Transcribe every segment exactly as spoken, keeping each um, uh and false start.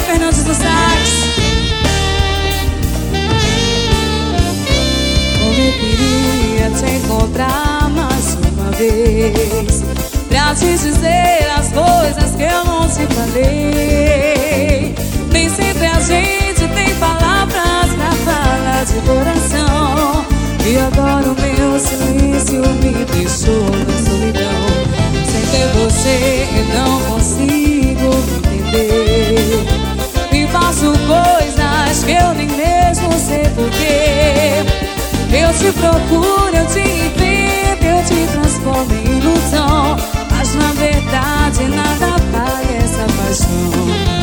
Fernandes do sax. Como eu queria te encontrar mais uma vez, pra te dizer as coisas que eu não te falei. Nem sempre a gente tem palavras pra falar de coração, e agora o meu silêncio me deixou na solidão. Sem ter você eu não consigo me entender, e faço coisas que eu nem mesmo sei porquê. Eu te procuro, eu te invento, eu te transformo em ilusão, mas na verdade nada vale essa paixão.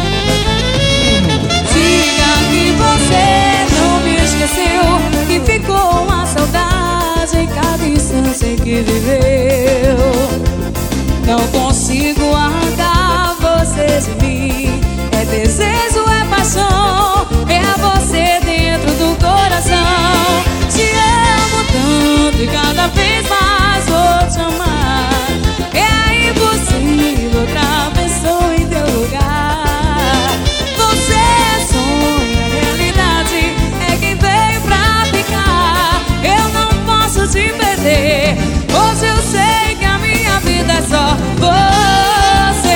Diga que você não me esqueceu, que ficou uma saudade em cada instante que viveu. Não consigo arrancar você de mim, é desejo, é paixão, é você dentro do coração. Te amo tanto e cada vez mais vou te amar. É impossível outra pessoa em teu lugar. Você é sonho, a realidade é quem veio pra ficar. Eu não posso te perder, hoje eu sei que a minha vida é só você.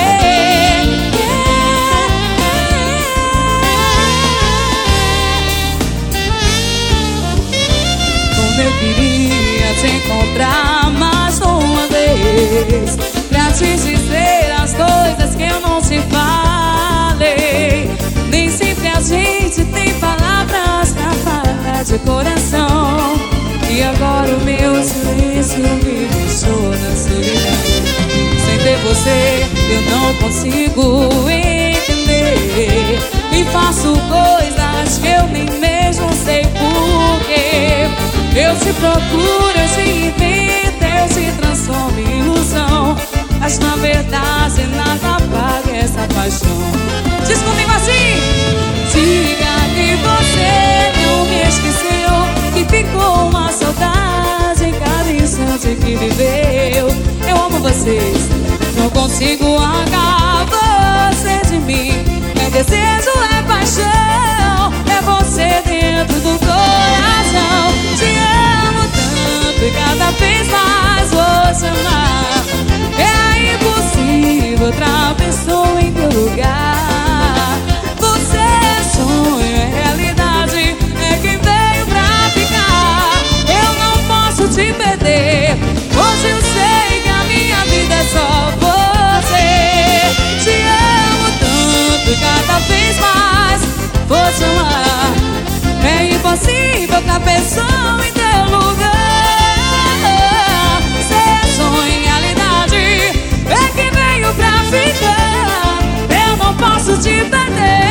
Como eu queria te encontrar mais uma vez, pra te dizer as coisas que eu não te falei. Nem sempre a gente tem palavras pra falar de coração, e agora o meu silêncio me deixou na solidão. Sem ter você eu não consigo entender, e faço coisas que eu nem mesmo sei porquê. Eu te procuro, eu te invento, eu te transformo em ilusão, mas na verdade nada paga essa paixão. Diz comigo assim: diga que você não me esqueceu, que ficou uma saudade em cada instante que viveu. Eu amo vocês, não consigo arrancar você de mim. É desejo, é paixão, é você dentro do coração. Te amo tanto e cada vez mais vou te amar. É impossível outra pessoa em teu lugar. Você é sonho, é realidade, é quem veio pra ficar. Eu não posso te perder, hoje eu sei que a minha vida é só você. Te amo tanto e cada vez mais vou te amar. É impossível outra pessoa em teu lugar. Você é sonho, realidade, é quem veio pra ficar. Eu não posso te perder.